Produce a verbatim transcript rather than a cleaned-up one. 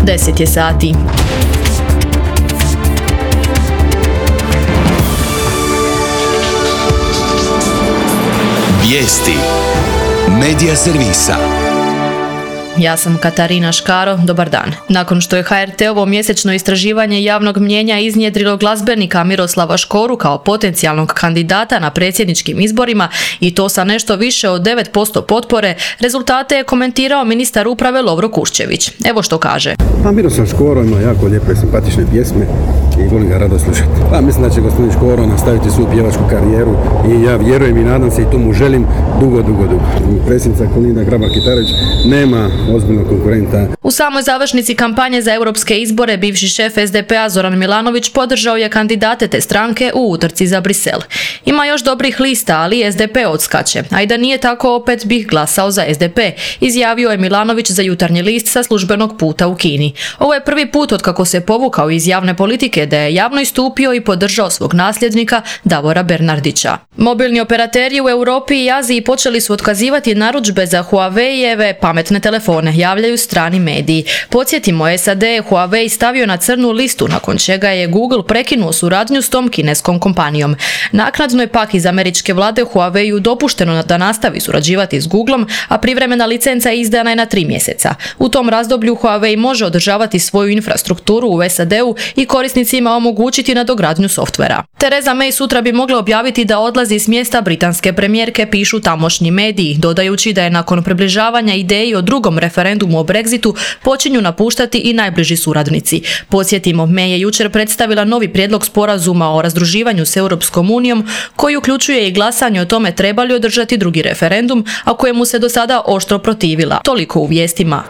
deset je sati. Vijesti Medija servisa. Ja sam Katarina Škaro, dobar dan. Nakon što je ha er te-ovo mjesečno istraživanje javnog mnijenja iznjedrilo glazbenika Miroslava Škoru kao potencijalnog kandidata na predsjedničkim izborima i to sa nešto više od devet posto potpore, rezultate je komentirao ministar uprave Lovro Kuščević. Evo što kaže. Pa Miroslav Škoro ima jako lijepe i simpatične pjesme i volim ga rado slušati. Pa mislim da će gospodin Škoro nastaviti svoju pjevačku karijeru i ja vjerujem i nadam se i to mu želim dugo, dugo, dugo. Predsjednica Kolinda Grabar-Kitarović nema ozbiljnog konkurenta. U samoj završnici kampanje za europske izbore bivši šef es de pe-a Zoran Milanović podržao je kandidate te stranke u utrci za Brisel. Ima još dobrih lista, ali es de pe odskače. A i da nije tako, opet bih glasao za es de pe, izjavio je Milanović za Jutarnji list sa službenog puta u Kini. Ovo je prvi put od kako se povukao iz javne politike da je javno istupio i podržao svog nasljednika Davora Bernardića. Mobilni operateri u Europi i Aziji počeli su otkazivati narudžbe za Huawei-eve pametne telefone, javljaju strani mediji. Podsjetimo, es a de je Huawei stavio na crnu listu, nakon čega je Google prekinuo suradnju s tom kineskom kompanijom. Naknadno je pak iz američke vlade Huawei-u dopušteno da nastavi surađivati s Googlom, a privremena licenca izdana je na tri mjeseca. U tom razdoblju Huawei može održavati svoju infrastrukturu u es a de-u i korisnicima omogućiti nadogradnju softvera. Theresa May sutra bi mogla objaviti da odlazi s mjesta britanske premijerke, pišu tamošnji mediji, dodajući da je nakon približavanja ideji o drugom referendumu o Brexitu počinju napuštati i najbliži suradnici. Podsjetimo, May je jučer predstavila novi prijedlog sporazuma o razdruživanju s Europskom unijom, koji uključuje i glasanje o tome treba li održati drugi referendum, a kojemu se do sada oštro protivila. Toliko u vijestima.